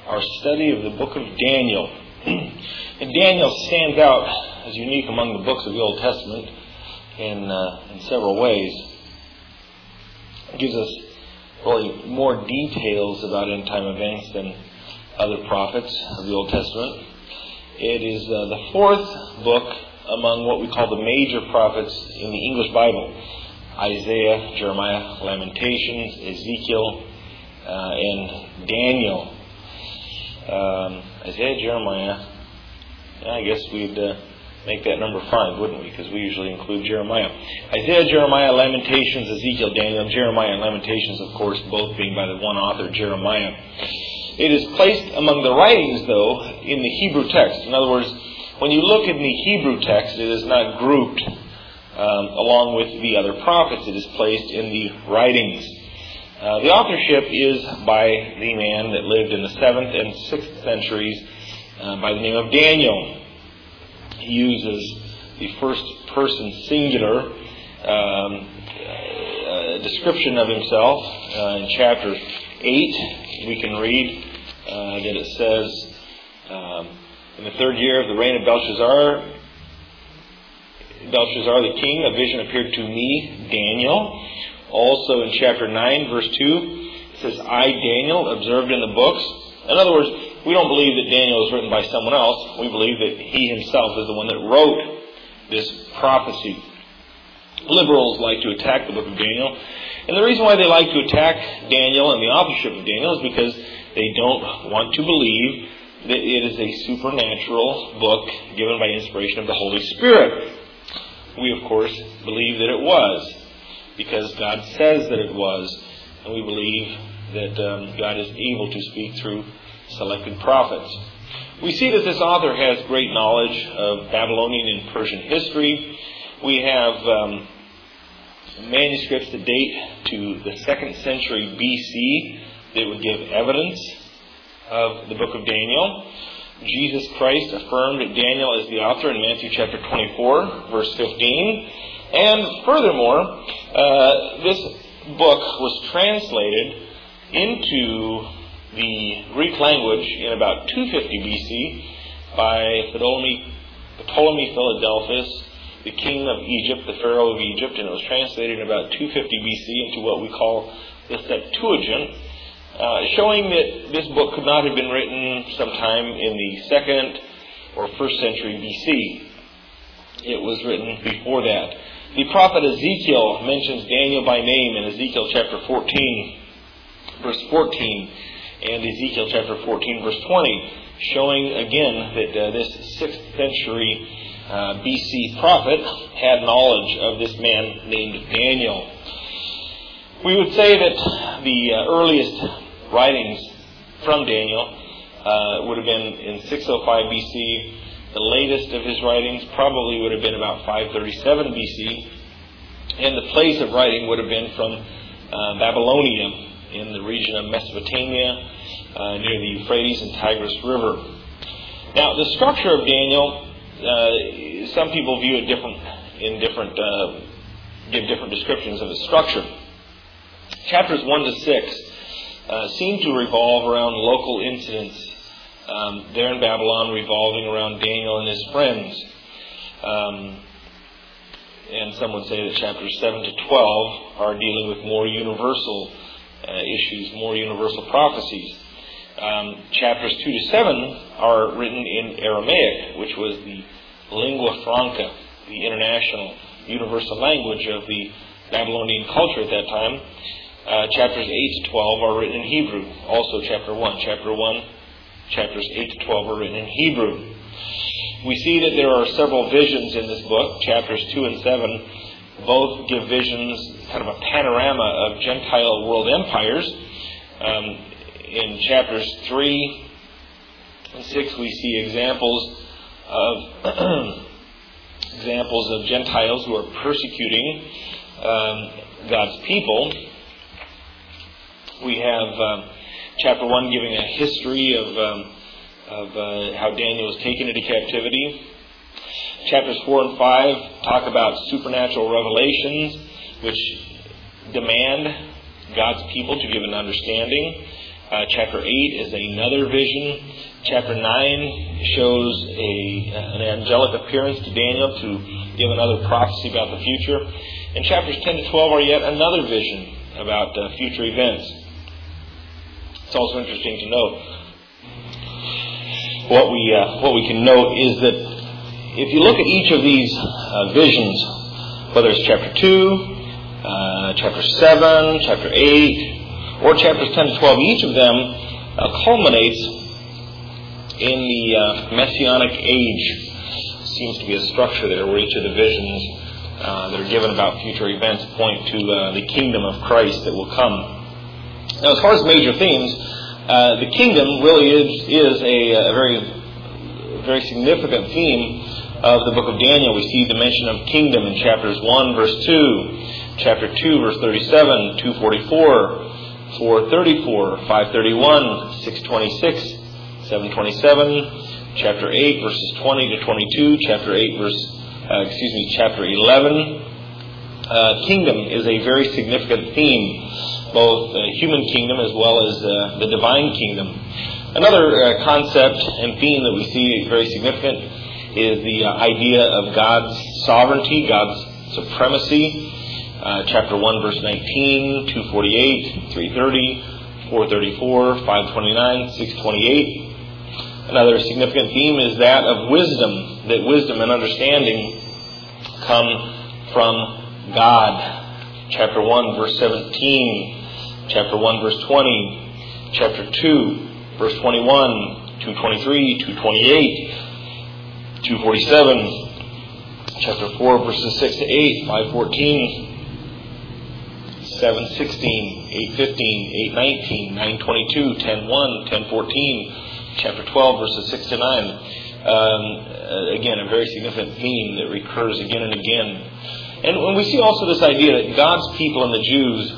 our study of the book of Daniel. And Daniel stands out as unique among the books of the Old Testament in several ways. It gives us really more details about end-time events than other prophets of the Old Testament. It is the fourth book among what we call the major prophets in the English Bible. Isaiah, Jeremiah, Lamentations, Ezekiel, and Daniel. Isaiah, Jeremiah, I guess we'd make that number 5, wouldn't we? Because we usually include Jeremiah. Isaiah, Jeremiah, Lamentations, Ezekiel, Daniel, and Jeremiah and Lamentations, of course, both being by the one author, Jeremiah. It is placed among the writings, though, in the Hebrew text. In other words, when you look in the Hebrew text, it is not grouped along with the other prophets. It is placed in the writings. The authorship is by the man that lived in the 7th and 6th centuries by the name of Daniel. He uses the first person singular description of himself. In chapter 8, we can read that it says, in the 3rd year of the reign of Belshazzar the king, a vision appeared to me, Daniel. Also in chapter 9, verse 2, it says, I, Daniel, observed in the books. In other words, we don't believe that Daniel was written by someone else. We believe that he himself is the one that wrote this prophecy. Liberals like to attack the book of Daniel. And the reason why they like to attack Daniel and the authorship of Daniel is because they don't want to believe that it is a supernatural book given by inspiration of the Holy Spirit. We, of course, believe that it was, because God says that it was, and we believe that God is able to speak through selected prophets. We see that this author has great knowledge of Babylonian and Persian history. We have manuscripts that date to the 2nd century BC that would give evidence of the book of Daniel. Jesus Christ affirmed Daniel as the author in Matthew chapter 24, verse 15. And furthermore, this book was translated into the Greek language in about 250 BC by Ptolemy Philadelphus, the king of Egypt, the Pharaoh of Egypt, and it was translated in about 250 BC into what we call the Septuagint, showing that this book could not have been written sometime in the 2nd or 1st century BC. It was written before that. The prophet Ezekiel mentions Daniel by name in Ezekiel chapter 14, verse 14, and Ezekiel chapter 14, verse 20, showing again that this 6th century BC prophet had knowledge of this man named Daniel. We would say that the earliest writings from Daniel would have been in 605 BC. The latest of his writings probably would have been about 537 BC. And the place of writing would have been from Babylonia in the region of Mesopotamia near the Euphrates and Tigris River. Now, the structure of Daniel, some people view it give different descriptions of its structure. Chapters 1 to 6 seem to revolve around local incidents there in Babylon, revolving around Daniel and his friends. And some would say that chapters 7 to 12 are dealing with more universal issues, more universal prophecies. Chapters 2 to 7 are written in Aramaic, which was the lingua franca, the international, universal language of the Babylonian culture at that time. Chapters 8 to 12 are written in Hebrew. Also chapter 1. Chapters 8 to 12 are written in Hebrew. We see that there are several visions in this book. Chapters 2 and 7 both give visions, kind of a panorama of Gentile world empires. In chapters 3 and 6 we see examples of Gentiles who are persecuting God's people. We have chapter 1 giving a history of how Daniel was taken into captivity. Chapters 4 and 5 talk about supernatural revelations which demand God's people to give an understanding Chapter 8 is another vision. Chapter 9 shows an angelic appearance to Daniel to give another prophecy about the future. And chapters 10 to 12 are yet another vision about future events. It's also interesting to note what we can note is that if you look at each of these visions, whether it's chapter 2, chapter 7, chapter 8, or chapters 10 to 12, each of them culminates in the Messianic age. Seems to be a structure there where each of the visions that are given about future events point to the kingdom of Christ that will come. Now, as far as major themes, the kingdom really is a very significant theme of the book of Daniel. We see the mention of kingdom in chapters 1, verse 2, chapter 2, verse 37, 244, 434, 531, 626, 727, chapter 8, verses 20 to 22, chapter 11. Kingdom is a very significant theme, both the human kingdom as well as the divine kingdom. Another concept and theme that we see very significant is the idea of God's sovereignty, God's supremacy. Chapter 1, verse 19, 248, 330, 434, 529, 628. Another significant theme is that of wisdom, that wisdom and understanding come from God. Chapter 1, verse 17, chapter 1, verse 20, chapter 2, verse 21, 223, 228, 247, chapter 4, verses 6 to 8, 514, 7:16, 8:15, 8:19, 9:22, 10:1, 10:14, chapter 12, verses 6 to 9. Again, a very significant theme that recurs again and again. And when we see also this idea that God's people and the Jews,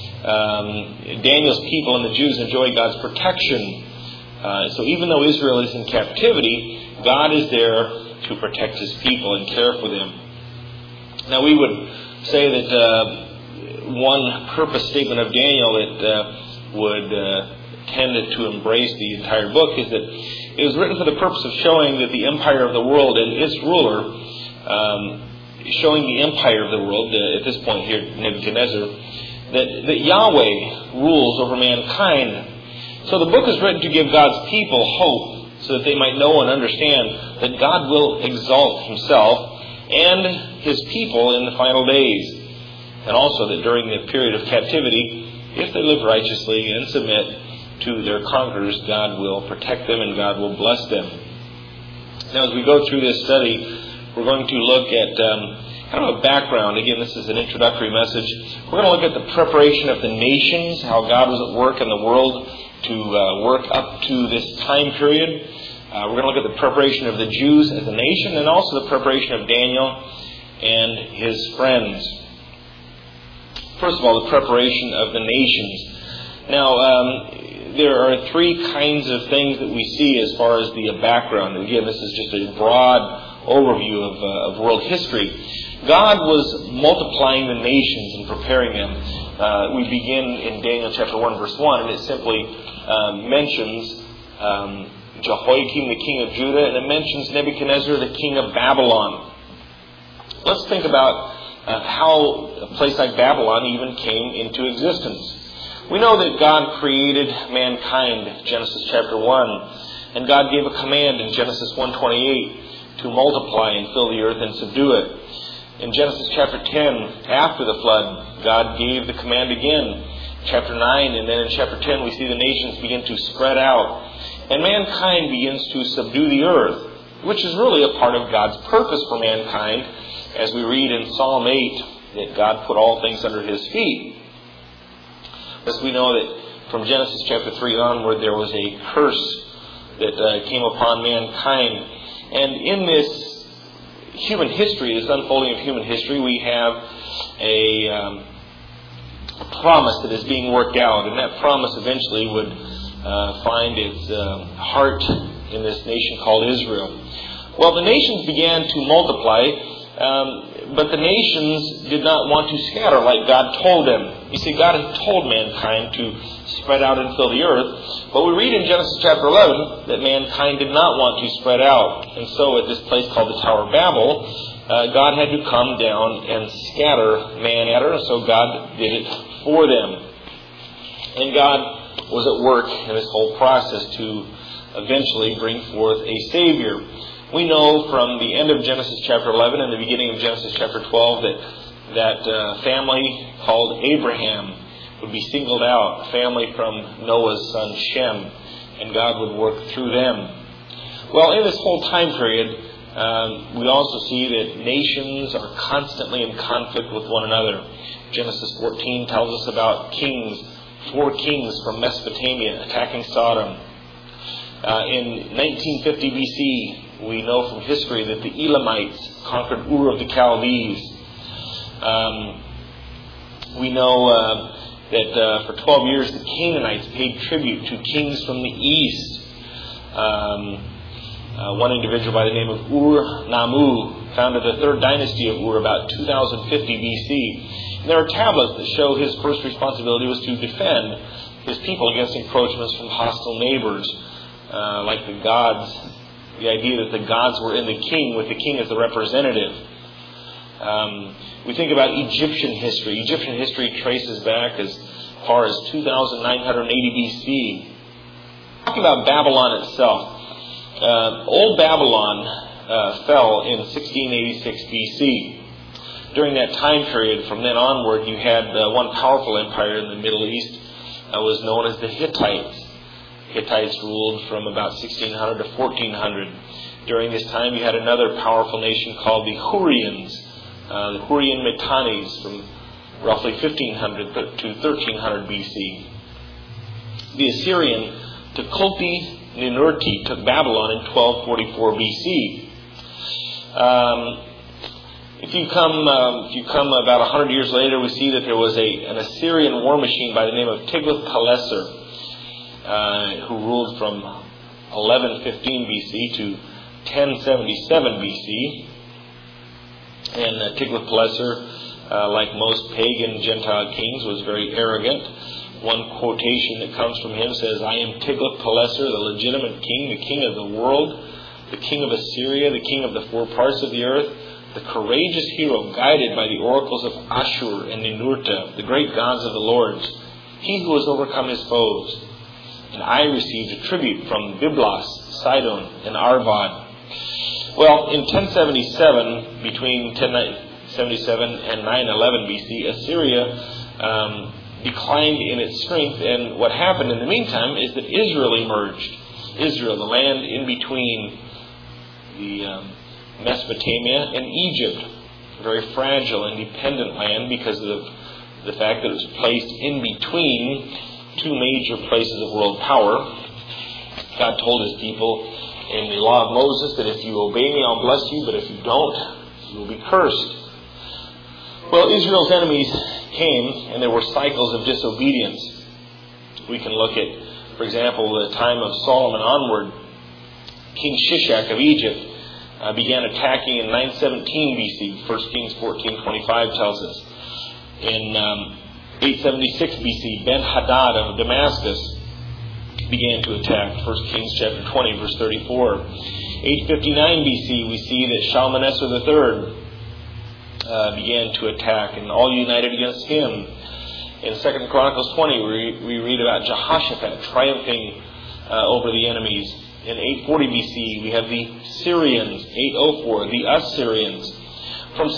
Daniel's people and the Jews enjoy God's protection. So even though Israel is in captivity, God is there to protect His people and care for them. Now we would say that one purpose statement of Daniel that would tend to embrace the entire book is that it was written for the purpose of showing that the empire of the world and its ruler, showing the empire of the world, at this point here, Nebuchadnezzar, that Yahweh rules over mankind. So the book is written to give God's people hope so that they might know and understand that God will exalt Himself and His people in the final days. And also that during the period of captivity, if they live righteously and submit to their conquerors, God will protect them and God will bless them. Now, as we go through this study, we're going to look at kind of a background. Again, this is an introductory message. We're going to look at the preparation of the nations, how God was at work in the world to work up to this time period. We're going to look at the preparation of the Jews as a nation and also the preparation of Daniel and his friends. First of all, the preparation of the nations. Now, there are three kinds of things that we see as far as the background. Again, this is just a broad overview of world history. God was multiplying the nations and preparing them. We begin in Daniel chapter 1, verse 1, and it simply mentions Jehoiakim, the king of Judah, and it mentions Nebuchadnezzar, the king of Babylon. Let's think about how a place like Babylon even came into existence. We know that God created mankind, Genesis chapter 1, and God gave a command in Genesis 1:28 to multiply and fill the earth and subdue it. In Genesis chapter 10, after the flood, God gave the command again. Chapter 9, and then in chapter 10, we see the nations begin to spread out, and mankind begins to subdue the earth, which is really a part of God's purpose for mankind, as we read in Psalm 8 that God put all things under His feet. Thus we know that from Genesis chapter 3 onward there was a curse that came upon mankind. And in this human history, this unfolding of human history, we have a promise that is being worked out. And that promise eventually would find its heart in this nation called Israel. Well, the nations began to multiply But the nations did not want to scatter like God told them. You see, God had told mankind to spread out and fill the earth. But we read in Genesis chapter 11 that mankind did not want to spread out. And so at this place called the Tower of Babel, God had to come down and scatter man at her. So God did it for them. And God was at work in this whole process to eventually bring forth a Savior. We know from the end of Genesis chapter 11 and the beginning of Genesis chapter 12 that family called Abraham would be singled out, a family from Noah's son Shem, and God would work through them. Well, in this whole time period, we also see that nations are constantly in conflict with one another. Genesis 14 tells us about four kings from Mesopotamia attacking Sodom. In 1950 BC, we know from history that the Elamites conquered Ur of the Chaldees. We know that for 12 years the Canaanites paid tribute to kings from the east. One individual by the name of Ur-Nammu founded the third dynasty of Ur about 2050 BC. And there are tablets that show his first responsibility was to defend his people against encroachments from hostile neighbors, like the gods. The idea that the gods were in the king, with the king as the representative. We think about Egyptian history. Egyptian history traces back as far as 2980 BC. Talking about Babylon itself. Old Babylon fell in 1686 BC. During that time period, from then onward, you had one powerful empire in the Middle East was known as the Hittites. Hittites ruled from about 1600 to 1400. During this time, you had another powerful nation called the Hurrians, the Hurrian Mitannis, from roughly 1500 to 1300 BC. The Assyrian Tukulti-Ninurti took Babylon in 1244 BC. If you come about 100 years later, we see that there was an Assyrian war machine by the name of Tiglath-Pileser, who ruled from 1115 BC to 1077 BC. And Tiglath-Pileser, like most pagan Gentile kings, was very arrogant. One quotation that comes from him says, "I am Tiglath-Pileser, the legitimate king, the king of the world, the king of Assyria, the king of the four parts of the earth, the courageous hero guided by the oracles of Ashur and Ninurta, the great gods of the lords, he who has overcome his foes. And I received a tribute from Byblos, Sidon, and Arvad." Well, in 1077, between 1077 and 911 BC, Assyria declined in its strength, and what happened in the meantime is that Israel emerged. Israel, the land in between the Mesopotamia and Egypt, a very fragile and dependent land because of the fact that it was placed in between two major places of world power. God told his people in the law of Moses that if you obey me, I'll bless you, but if you don't, you will be cursed. Well, Israel's enemies came, and there were cycles of disobedience. We can look at, for example, the time of Solomon onward. King Shishak of Egypt began attacking in 917 BC. 1 Kings 14:25 tells us. In 876 BC, Ben-Hadad of Damascus began to attack. 1 Kings chapter 20, verse 34. 859 BC, we see that Shalmaneser III began to attack, and all united against him. In 2 Chronicles 20, we read about Jehoshaphat triumphing over the enemies. In 840 BC, we have the Syrians. 804, the Assyrians. From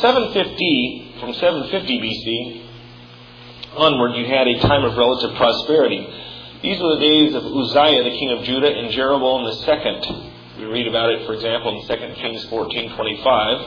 750 BC onward, you had a time of relative prosperity. These were the days of Uzziah, the king of Judah, and Jeroboam II. We read about it, for example, in 2 Kings 14:25.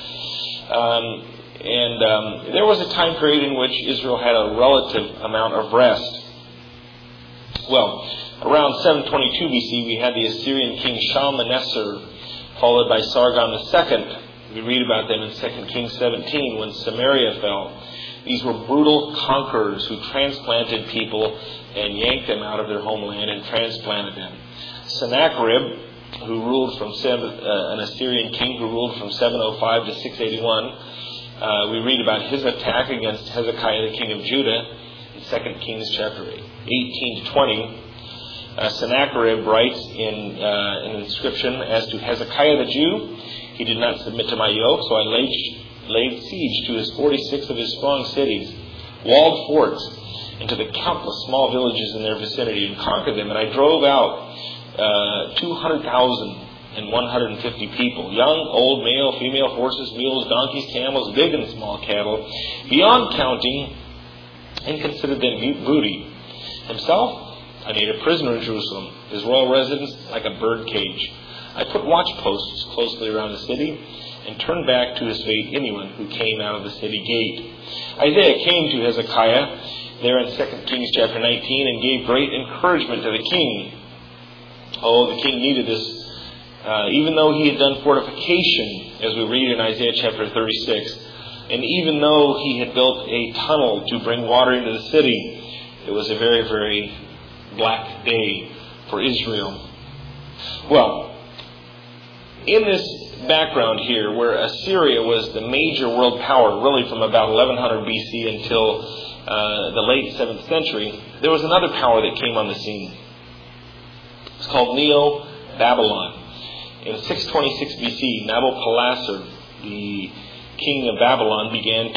There was a time period in which Israel had a relative amount of rest. Well, around 722 BC, we had the Assyrian king Shalmaneser, followed by Sargon II. We read about them in 2 Kings 17 when Samaria fell. These were brutal conquerors who transplanted people and yanked them out of their homeland and transplanted them. Sennacherib, who ruled from an Assyrian king who ruled from 705 to 681, We read about his attack against Hezekiah, the king of Judah, in 2 Kings chapter 18 to 20. Sennacherib writes in an inscription, "As to Hezekiah the Jew, he did not submit to my yoke, so I laid siege to his 46 of his strong cities, walled forts, and to the countless small villages in their vicinity, and conquered them. And I drove out 200,150 people, young, old, male, female, horses, mules, donkeys, camels, big and small cattle, beyond counting, and considered them booty. Himself I made a prisoner in Jerusalem, his royal residence like a bird cage. I put watch posts closely around the city, and turned back to his fate anyone who came out of the city gate." Isaiah came to Hezekiah there in 2 Kings chapter 19 and gave great encouragement to the king. Oh, the king needed this. Even though he had done fortification, as we read in Isaiah chapter 36, and even though he had built a tunnel to bring water into the city, it was a very, very black day for Israel. Well, in this background here, where Assyria was the major world power, really from about 1100 BC until the late 7th century, there was another power that came on the scene. It's called Neo-Babylon. In 626 BC, Nabopolassar, the king of Babylon, began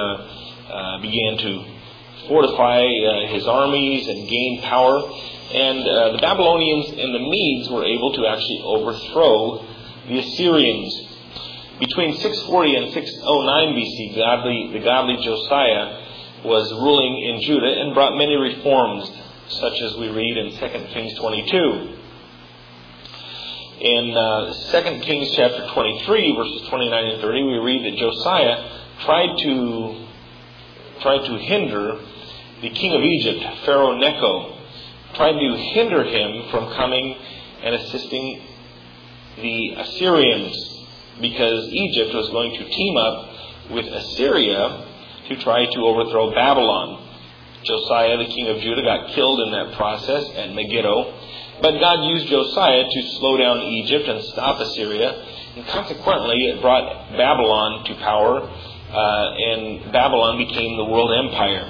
to fortify his armies and gain power. And the Babylonians and the Medes were able to actually overthrow the Assyrians. Between 640 and 609 BC, the godly Josiah was ruling in Judah and brought many reforms, such as we read in 2 Kings 22. In 2 Kings chapter 23, verses 29 and 30, we read that Josiah tried to hinder the king of Egypt, Pharaoh Necho, tried to hinder him from coming and assisting the Assyrians, because Egypt was going to team up with Assyria to try to overthrow Babylon. Josiah, the king of Judah, got killed in that process at Megiddo. But God used Josiah to slow down Egypt and stop Assyria, and consequently it brought Babylon to power, and Babylon became the world empire.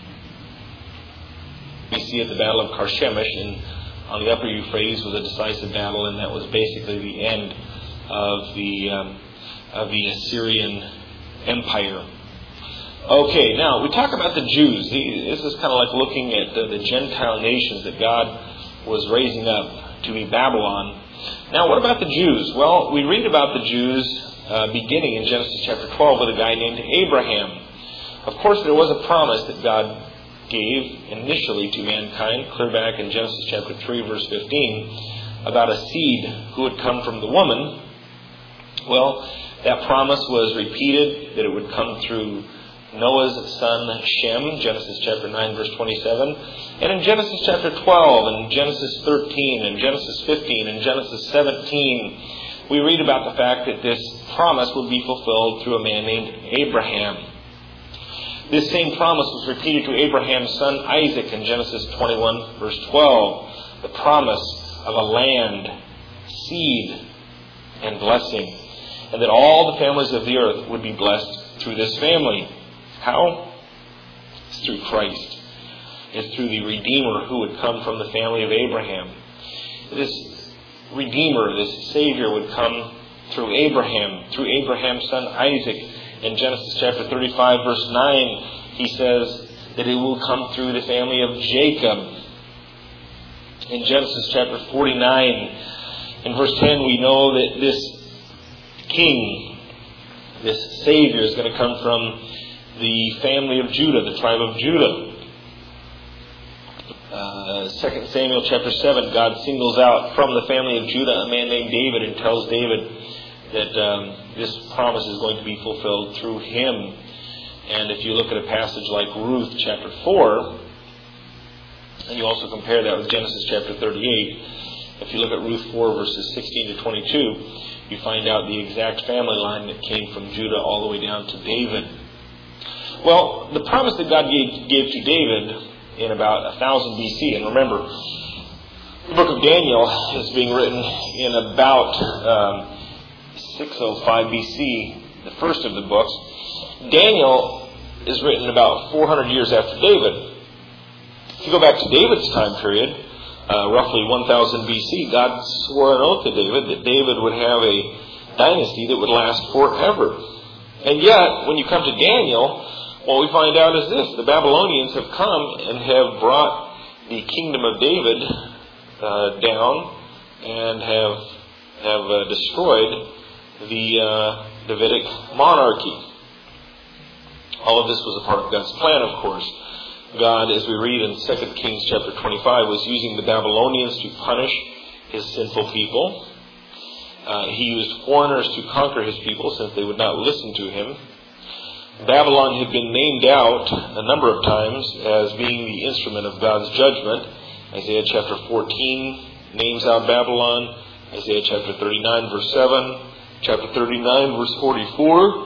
We see at the Battle of Carchemish on the upper Euphrates was a decisive battle, and that was basically the end of the Assyrian Empire. Okay, now we talk about the Jews. This is kind of like looking at the Gentile nations that God was raising up to be Babylon. Now, what about the Jews? Well, we read about the Jews beginning in Genesis chapter 12 with a guy named Abraham. Of course, there was a promise that God gave initially to mankind, clear back in Genesis chapter 3, verse 15, about a seed who would come from the woman. Well, that promise was repeated, that it would come through Noah's son Shem, Genesis chapter 9, verse 27. And in Genesis chapter 12, and Genesis 13, and Genesis 15, and Genesis 17, we read about the fact that this promise would be fulfilled through a man named Abraham. This same promise was repeated to Abraham's son Isaac in Genesis 21, verse 12. The promise of a land, seed, and blessing. And that all the families of the earth would be blessed through this family. How? It's through Christ. It's through the Redeemer who would come from the family of Abraham. This Redeemer, this Savior, would come through Abraham, through Abraham's son Isaac. In Genesis chapter 35, verse 9, he says that it will come through the family of Jacob. In Genesis chapter 49, in verse 10, we know that this King, this Savior, is going to come from the family of Judah, the tribe of Judah. 2 Samuel chapter 7, God singles out from the family of Judah a man named David and tells David that this promise is going to be fulfilled through him. And if you look at a passage like Ruth chapter 4, and you also compare that with Genesis chapter 38, if you look at Ruth 4 verses 16 to 22, you find out the exact family line that came from Judah all the way down to David. Well, the promise that God gave to David in about 1000 BC, and remember, the book of Daniel is being written in about 605 BC the first of the books. Daniel is written about 400 years after David. If you go back to David's time period, roughly 1000 BC, God swore an oath to David that David would have a dynasty that would last forever. And yet, when you come to Daniel, what we find out is this: the Babylonians have come and have brought the kingdom of David down and have destroyed the Davidic monarchy. All of this was a part of God's plan, of course. God, as we read in 2 Kings chapter 25, was using the Babylonians to punish his sinful people. He used foreigners to conquer his people since they would not listen to him. Babylon had been named out a number of times as being the instrument of God's judgment. Isaiah chapter 14 names out Babylon. Isaiah chapter 39 verse 7. Chapter 39 verse 44.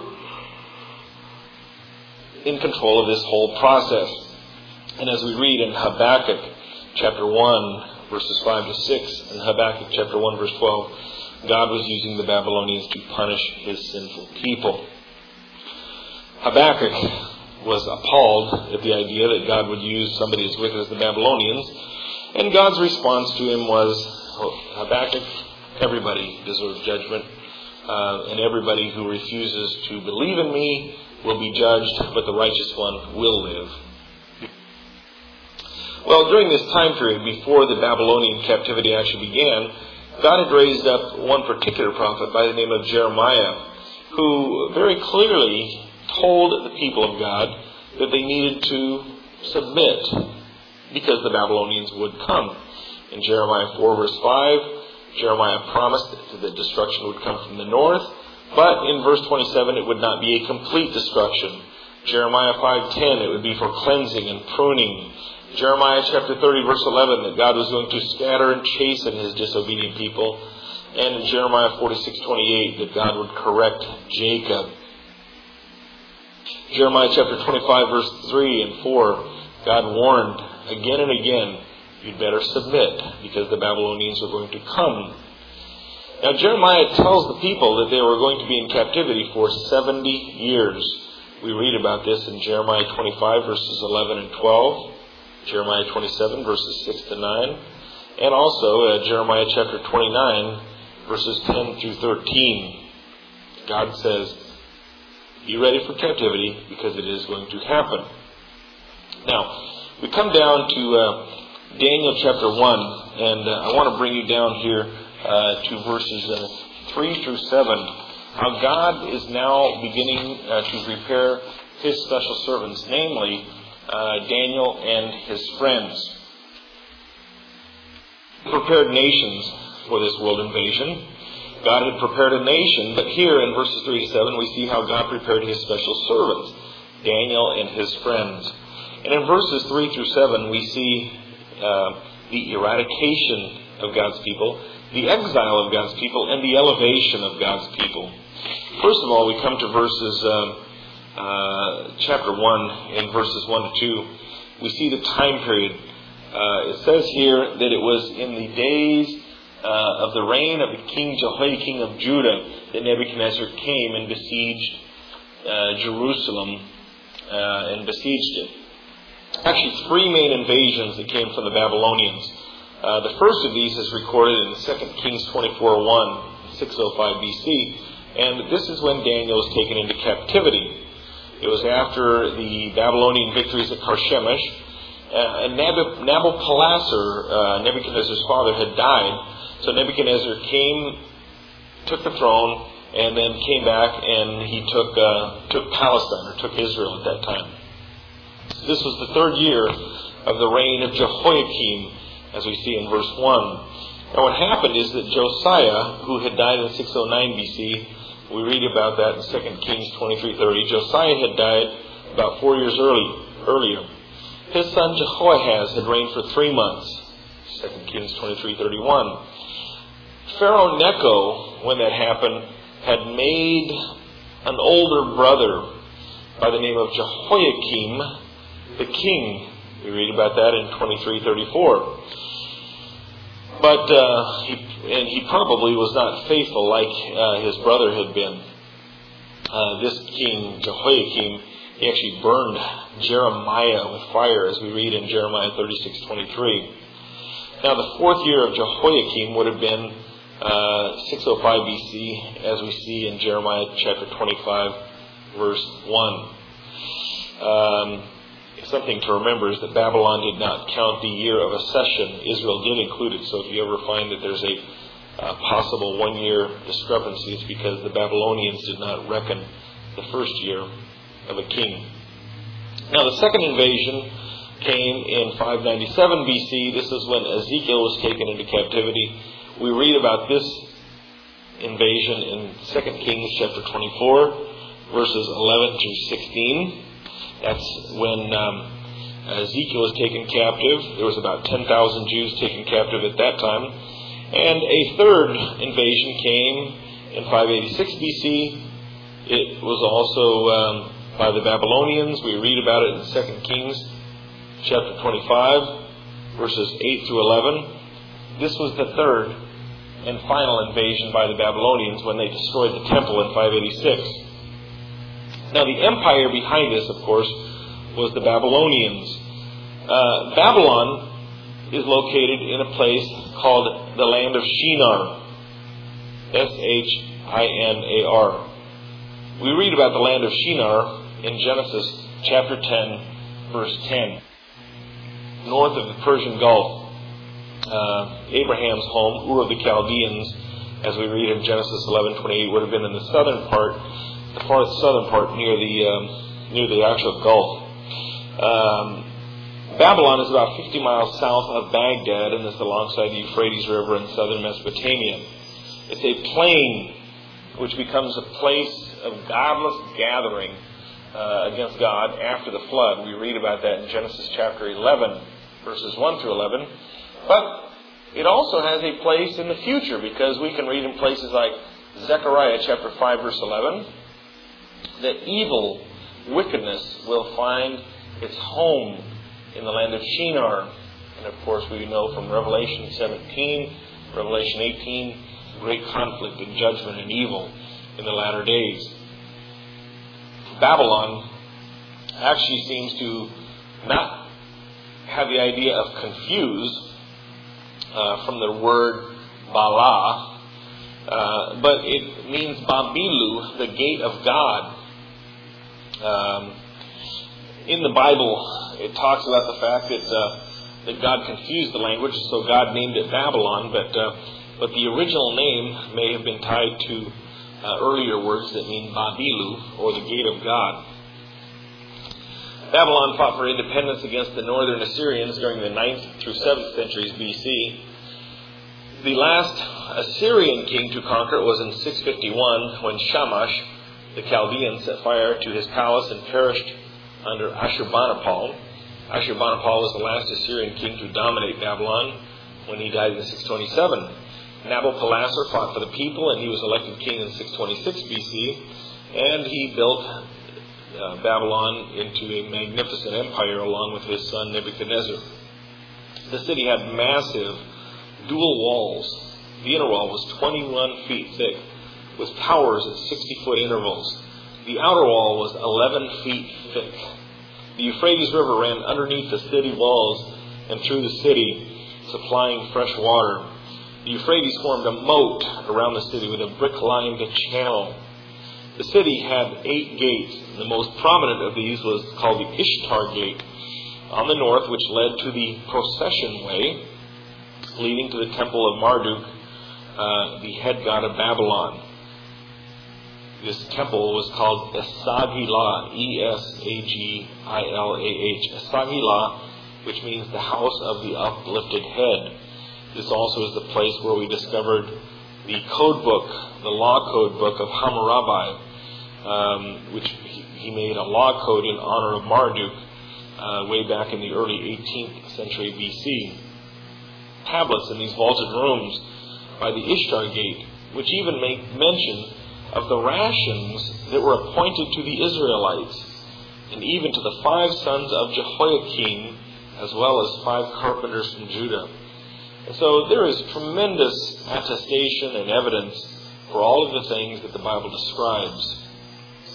In control of this whole process. And as we read in Habakkuk chapter 1 verses 5 to 6 and Habakkuk chapter 1 verse 12, God was using the Babylonians to punish his sinful people. Habakkuk was appalled at the idea that God would use somebody as wicked as the Babylonians. And God's response to him was, Habakkuk, everybody deserves judgment. And everybody who refuses to believe in me will be judged, but the righteous one will live. Well, during this time period, before the Babylonian captivity actually began, God had raised up one particular prophet by the name of Jeremiah, who very clearly told the people of God that they needed to submit because the Babylonians would come. In Jeremiah 4 verse 5, Jeremiah promised that destruction would come from the north, but in verse 27 it would not be a complete destruction. Jeremiah 5:10, it would be for cleansing and pruning. Jeremiah chapter 30 verse 11, that God was going to scatter and chasten his disobedient people. And in Jeremiah 46:28, that God would correct Jacob. Jeremiah chapter 25 verse 3 and 4, God warned again and again, you'd better submit because the Babylonians are going to come. Now Jeremiah tells the people that they were going to be in captivity for 70 years. We read about this in Jeremiah 25 verses 11 and 12. Jeremiah 27 verses 6 to 9. And also Jeremiah chapter 29 verses 10 through 13. God says, be ready for captivity because it is going to happen. Now, we come down to Daniel chapter 1, and I want to bring you down here to verses 3 through 7. How God is now beginning to prepare his special servants, namely Daniel and his friends. Prepared nations for this world invasion. God had prepared a nation, but here in verses 3 to 7 we see how God prepared his special servants, Daniel and his friends. And in verses 3 through 7 we see the eradication of God's people, the exile of God's people, and the elevation of God's people. First of all, we come to verses chapter 1, in verses 1 to 2. We see the time period. It says here that it was in the days of the reign of the king Jehoiakim of Judah that Nebuchadnezzar came and besieged Jerusalem and besieged it. Actually, three main invasions that came from the Babylonians. The first of these is recorded in 2 Kings 24:1, 605 BC, and this is when Daniel was taken into captivity. It was after the Babylonian victories at Carchemish, and Nabopolassar, Nebuchadnezzar's father, had died. So Nebuchadnezzar took the throne, and then came back, and he took Palestine, or took Israel at that time. This was the third year of the reign of Jehoiakim, as we see in verse 1. Now what happened is that Josiah, who had died in 609 BC, we read about that in 2 Kings 23:30. Josiah had died about 4 years earlier. His son Jehoahaz had reigned for 3 months, 2 Kings 23:31. Pharaoh Necho, when that happened, had made an older brother by the name of Jehoiakim the king. We read about that in 23:34. But he probably was not faithful like his brother had been. this king, Jehoiakim, he actually burned Jeremiah with fire, as we read in Jeremiah 36:23. Now, the 4th year of Jehoiakim would have been 605 BC, as we see in Jeremiah chapter 25, verse 1. Something to remember is that Babylon did not count the year of accession. Israel did include it, so if you ever find that there's a possible 1-year discrepancy, it's because the Babylonians did not reckon the first year of a king. Now, the second invasion came in 597 BC. This is when Ezekiel was taken into captivity. We read about this invasion in 2 Kings chapter 24, verses 11 through 16. That's when Ezekiel was taken captive. There was about 10,000 Jews taken captive at that time. And a third invasion came in 586 BC. It was also by the Babylonians. We read about it in 2 Kings chapter 25, verses 8 through 11. This was the third and final invasion by the Babylonians when they destroyed the temple in 586. Now, the empire behind this, of course, was the Babylonians. Babylon is located in a place called the land of Shinar. Shinar. We read about the land of Shinar in Genesis chapter 10, verse 10. North of the Persian Gulf, Abraham's home, Ur of the Chaldeans, as we read in Genesis 11:28, would have been in the southern part, the far southern part near the actual Gulf. Babylon is about 50 miles south of Baghdad and is alongside the Euphrates River in southern Mesopotamia. It's a plain which becomes a place of godless gathering against God after the flood. We read about that in Genesis chapter 11, verses 1 through 11. But it also has a place in the future, because we can read in places like Zechariah chapter 5, verse 11, that evil, wickedness will find its home in the land of Shinar. And of course we know from Revelation 17, Revelation 18, great conflict and judgment and evil in the latter days. Babylon actually seems to not have the idea of confuse from the word Bala, but it means Babilu, the gate of God. In the Bible, it talks about the fact that God confused the language, so God named it Babylon, but the original name may have been tied to earlier words that mean Babilu, or the gate of God. Babylon fought for independence against the northern Assyrians during the 9th through 7th centuries BC. The last Assyrian king to conquer was in 651, when Shamash, the Chaldean, set fire to his palace and perished under Ashurbanipal. Ashurbanipal was the last Assyrian king to dominate Babylon when he died in 627. Nabopolassar fought for the people, and he was elected king in 626 BC, and he built Babylon into a magnificent empire along with his son Nebuchadnezzar. The city had massive dual walls. The inner wall was 21 feet thick, with towers at 60-foot intervals. The outer wall was 11 feet thick. The Euphrates River ran underneath the city walls and through the city, supplying fresh water. The Euphrates formed a moat around the city with a brick-lined channel. The city had 8 gates. The most prominent of these was called the Ishtar Gate on the north, which led to the Procession Way, leading to the temple of Marduk, the head god of Babylon. This temple was called Esagila, Esagillah, Esagila, which means the house of the uplifted head. This also is the place where we discovered the code book, the law code book of Hammurabi, which he made a law code in honor of Marduk way back in the early 18th century BC. Tablets in these vaulted rooms by the Ishtar Gate, which even make mention of the rations that were appointed to the Israelites, and even to the 5 sons of Jehoiakim, as well as 5 carpenters from Judah. And so there is tremendous attestation and evidence for all of the things that the Bible describes.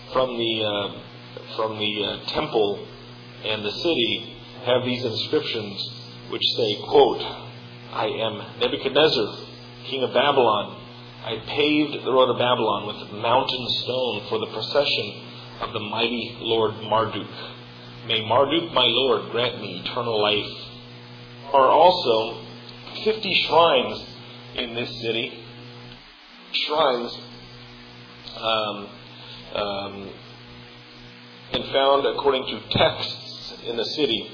from the temple and the city have these inscriptions which say, quote, "I am Nebuchadnezzar, king of Babylon. I paved the road of Babylon with mountain stone for the procession of the mighty Lord Marduk. May Marduk, my Lord, grant me eternal life." There are also 50 shrines in this city. Shrines and found according to texts in the city.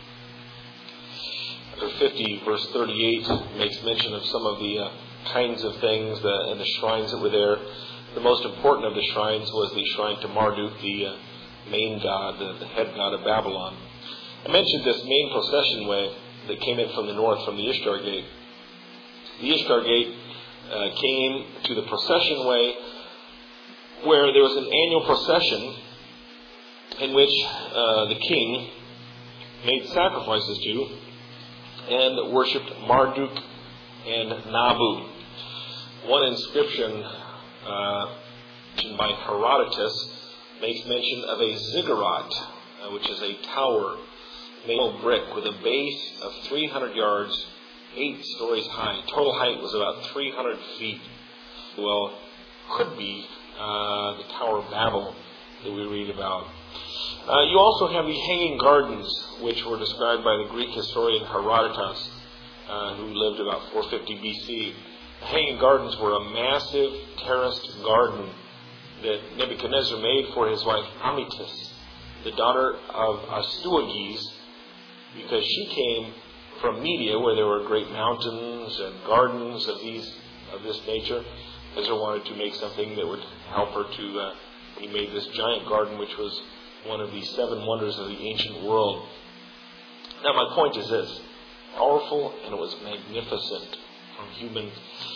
Chapter 50, verse 38, makes mention of some of the kinds of things and the shrines that were there. The most important of the shrines was the shrine to Marduk, the main god, the head god of Babylon. I mentioned this main procession way that came in from the north, from the Ishtar Gate. The Ishtar Gate came to the procession way where there was an annual procession in which the king made sacrifices to and worshipped Marduk and Nabu. One inscription mentioned by Herodotus makes mention of a ziggurat, which is a tower made of brick with a base of 300 yards, 8 stories high. Total height was about 300 feet. Well, could be the Tower of Babel that we read about. You also have the Hanging Gardens, which were described by the Greek historian Herodotus, who lived about 450 BC. The Hanging Gardens were a massive terraced garden that Nebuchadnezzar made for his wife Amytis, the daughter of Astyages, because she came from Media, where there were great mountains and gardens of this nature. Nebuchadnezzar wanted to make something that would help her to. He made this giant garden, which was one of the 7 wonders of the ancient world. Now, my point is this: powerful, and it was magnificent from human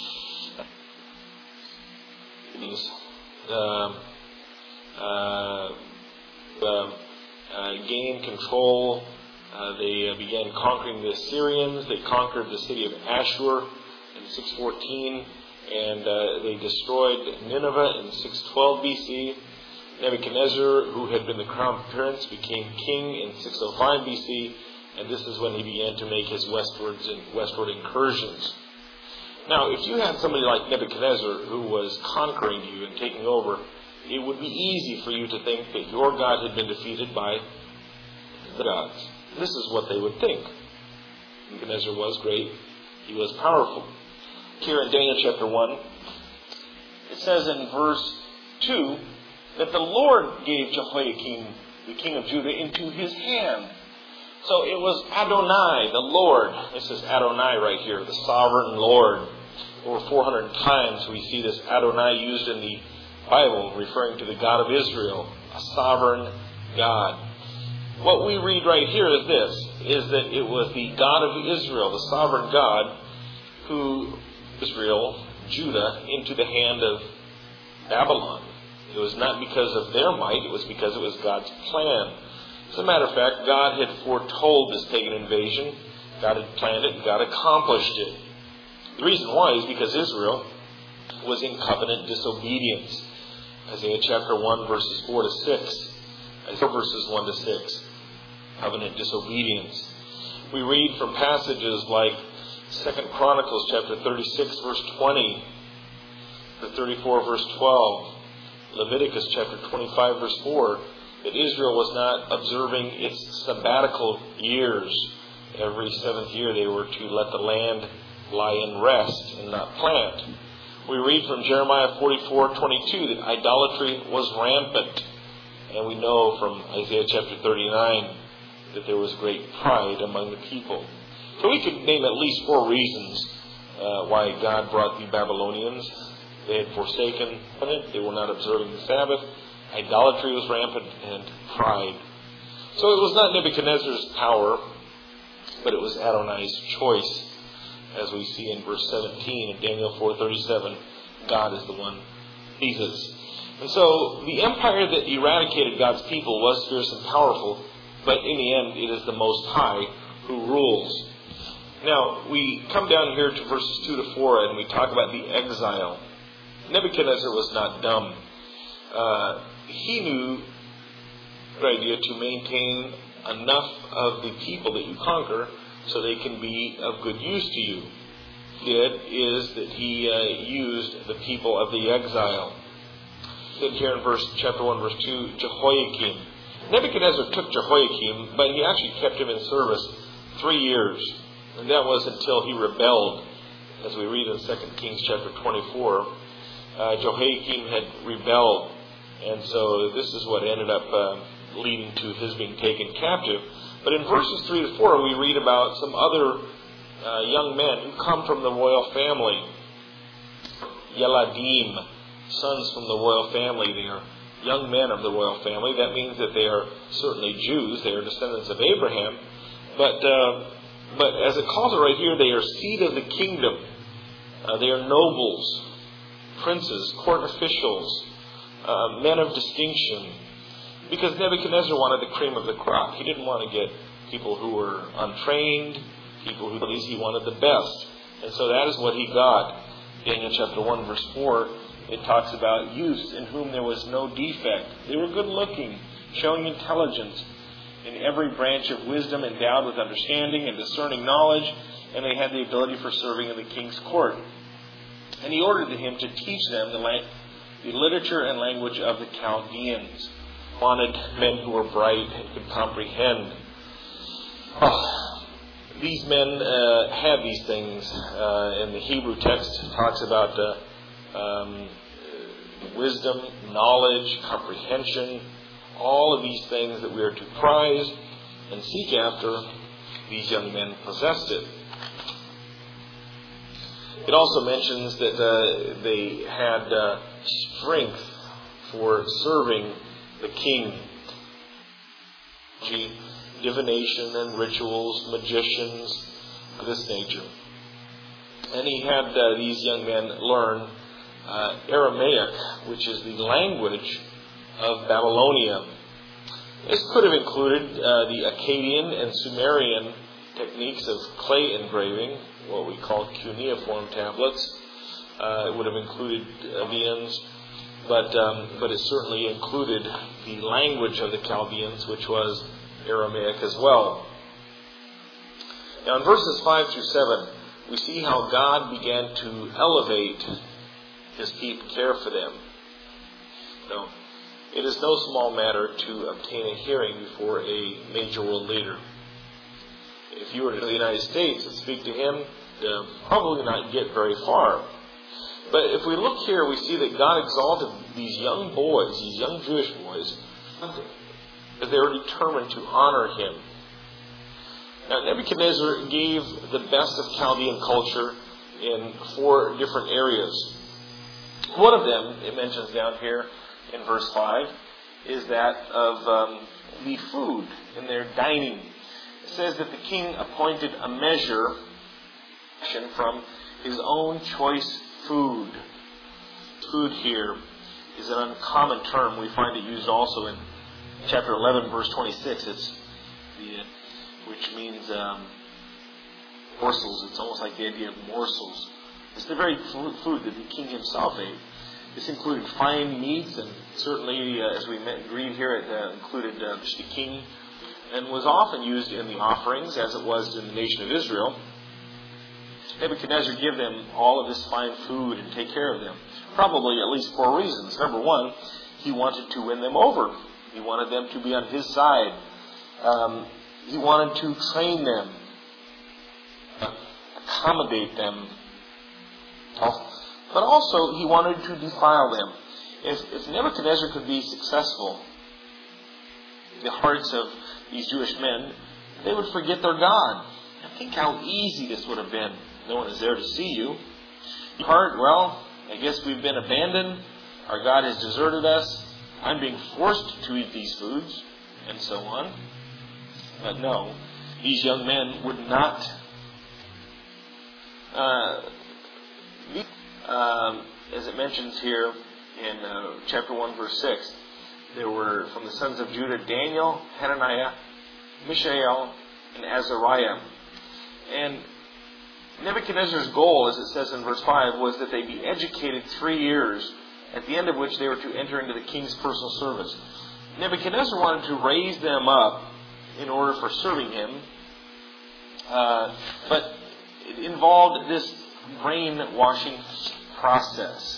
beings. Gained control. They began conquering the Assyrians. They conquered the city of Ashur in 614, and they destroyed Nineveh in 612 BC. Nebuchadnezzar, who had been the crown prince, became king in 605 BC, and this is when he began to make his westward incursions. Now, if you had somebody like Nebuchadnezzar who was conquering you and taking over, it would be easy for you to think that your God had been defeated by the gods. This is what they would think. Nebuchadnezzar was great. He was powerful. Here in Daniel chapter 1, it says in verse 2 that the Lord gave Jehoiakim, the king of Judah, into his hand. So it was Adonai, the Lord. This is Adonai right here, the sovereign Lord. Over 400 times we see this Adonai used in the Bible, referring to the God of Israel, a sovereign God. What we read right here is this, is that it was the God of Israel, the sovereign God, who Israel, Judah, into the hand of Babylon. It was not because of their might, it was because it was God's plan. As a matter of fact, God had foretold this pagan invasion. God had planned it, and God accomplished it. The reason why is because Israel was in covenant disobedience. Isaiah chapter 1, verses 4 to 6. Isaiah verses 1 to 6. Covenant disobedience. We read from passages like 2 Chronicles chapter 36, verse 20, to 34, verse 12, Leviticus chapter 25, verse 4, that Israel was not observing its sabbatical years. Every 7th year they were to let the land lie in rest and not plant. We read from Jeremiah 44:22 that idolatry was rampant. And we know from Isaiah chapter 39 that there was great pride among the people. So we could name at least 4 reasons why God brought the Babylonians. They had forsaken it. They were not observing the Sabbath. Idolatry was rampant, and pride. So it was not Nebuchadnezzar's power, but it was Adonai's choice. As we see in verse 17 of Daniel 4:37, God is the one who sees us. And so the empire that eradicated God's people was fierce and powerful, but in the end it is the Most High who rules. Now, we come down here to verses 2 to 4 and we talk about the exile. Nebuchadnezzar was not dumb. he knew the idea to maintain enough of the people that you conquer so they can be of good use to you. Is that he used the people of the exile. Then here in chapter 1, verse 2, Jehoiakim. Nebuchadnezzar took Jehoiakim, but he actually kept him in service 3 years. And that was until he rebelled. As we read in 2 Kings chapter 24, Jehoiakim had rebelled. And so this is what ended up leading to his being taken captive. But in verses 3 to 4, we read about some other young men who come from the royal family. Yeladim, sons from the royal family. They are young men of the royal family. That means that they are certainly Jews. They are descendants of Abraham. But as it calls it right here, they are seed of the kingdom. They are nobles, princes, court officials, men of distinction. Because Nebuchadnezzar wanted the cream of the crop. He didn't want to get people who were untrained, people who he wanted the best. And so that is what he got. Daniel chapter 1 verse 4, it talks about youths in whom there was no defect. They were good looking, showing intelligence in every branch of wisdom, endowed with understanding and discerning knowledge, and they had the ability for serving in the king's court. And he ordered him to teach them the literature and language of the Chaldeans. Wanted men who were bright and could comprehend. These men had these things. And the Hebrew text talks about wisdom, knowledge, comprehension, all of these things that we are to prize and seek after. These young men possessed it. It also mentions that they had strength for serving the king. Divination and rituals, magicians of this nature. And he had these young men learn Aramaic, which is the language of Babylonia. This could have included the Akkadian and Sumerian techniques of clay engraving, what we call cuneiform tablets. It would have included Chaldeans, but it certainly included the language of the Chaldeans, which was Aramaic as well. Now in verses 5 through 7, we see how God began to elevate His people, care for them. Now, it is no small matter to obtain a hearing before a major world leader. If you were to go to the United States and speak to him, probably not get very far. But if we look here, we see that God exalted these young boys, these young Jewish boys, that they were determined to honor Him. Now, Nebuchadnezzar gave the best of Chaldean culture in 4 different areas. One of them, it mentions down here in verse 5, is that of the food in their dining. It says that the king appointed a measure from his own choice food. Food here is an uncommon term. We find it used also in chapter 11, verse 26. It's which means morsels. It's almost like the idea of morsels. It's the very food that the king himself ate. This included fine meats, and certainly, as we read here, it included shtikim, and was often used in the offerings, as it was in the nation of Israel. Nebuchadnezzar gave them all of this fine food and take care of them. Probably at least 4 reasons. Number 1, he wanted to win them over. He wanted them to be on his side. He wanted to train them, accommodate them. But also, he wanted to defile them. If Nebuchadnezzar could be successful in the hearts of these Jewish men, they would forget their God. And think how easy this would have been. No one is there to see you. Your heart, well, I guess we've been abandoned. Our God has deserted us. I'm being forced to eat these foods, and so on. But no, these young men would not as it mentions here in chapter 1, verse 6, there were from the sons of Judah, Daniel, Hananiah, Mishael, and Azariah. And Nebuchadnezzar's goal, as it says in verse 5, was that they be educated 3 years at the end of which they were to enter into the king's personal service. Nebuchadnezzar wanted to raise them up in order for serving him, but it involved this brainwashing process.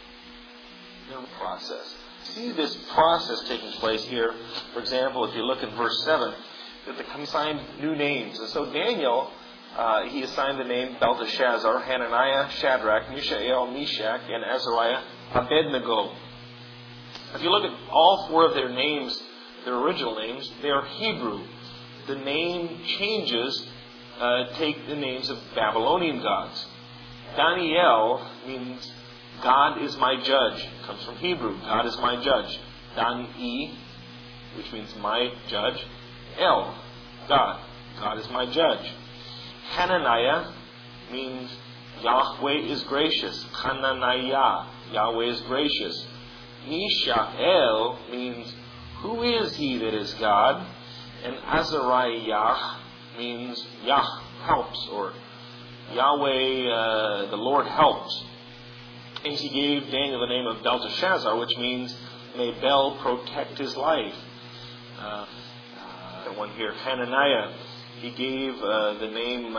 See this process taking place here. For example, if you look at verse 7, that they assigned new names. And so Daniel, he assigned the name Belteshazzar, Hananiah, Shadrach, Mishael, Meshach, and Azariah, Abednego. If you look at all four of their names, their original names, they are Hebrew. The name changes take the names of Babylonian gods. Daniel means God is my judge. It comes from Hebrew. God is my judge. Dan-i, which means my judge. El, God. God is my judge. Hananiah means Yahweh is gracious. Hananiah, Yahweh is gracious. Mishael means who is he that is God? And Azariah means Yah helps, or Yahweh, the Lord helps. And he gave Daniel the name of Belteshazzar, which means may Bel protect his life. The one here, Hananiah, he gave the name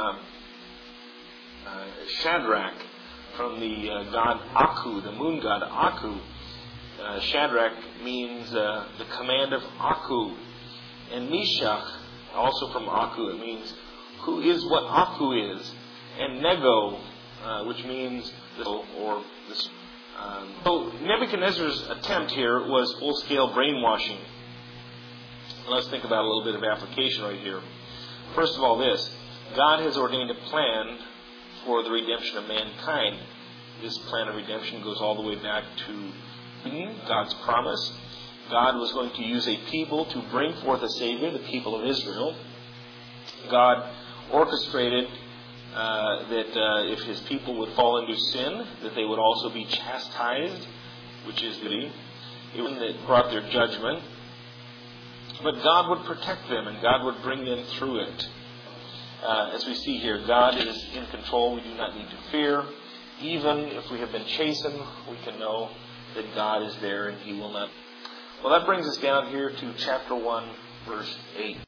Shadrach from the god Aku, the moon god Aku. Shadrach means the command of Aku. And Meshach, also from Aku, it means who is what Aku is. And Nego, which means or this. So Nebuchadnezzar's attempt here was full-scale brainwashing. Let's think about a little bit of application right here. First of all, this: God has ordained a plan for the redemption of mankind. This plan of redemption goes all the way back to God's promise. God was going to use a people to bring forth a Savior, the people of Israel. God orchestrated that if His people would fall into sin, that they would also be chastised, which is the one that brought their judgment. But God would protect them, and God would bring them through it. As we see here, God is in control. We do not need to fear. Even if we have been chastened, we can know that God is there and He will not. Well, that brings us down here to chapter 1, verse 8.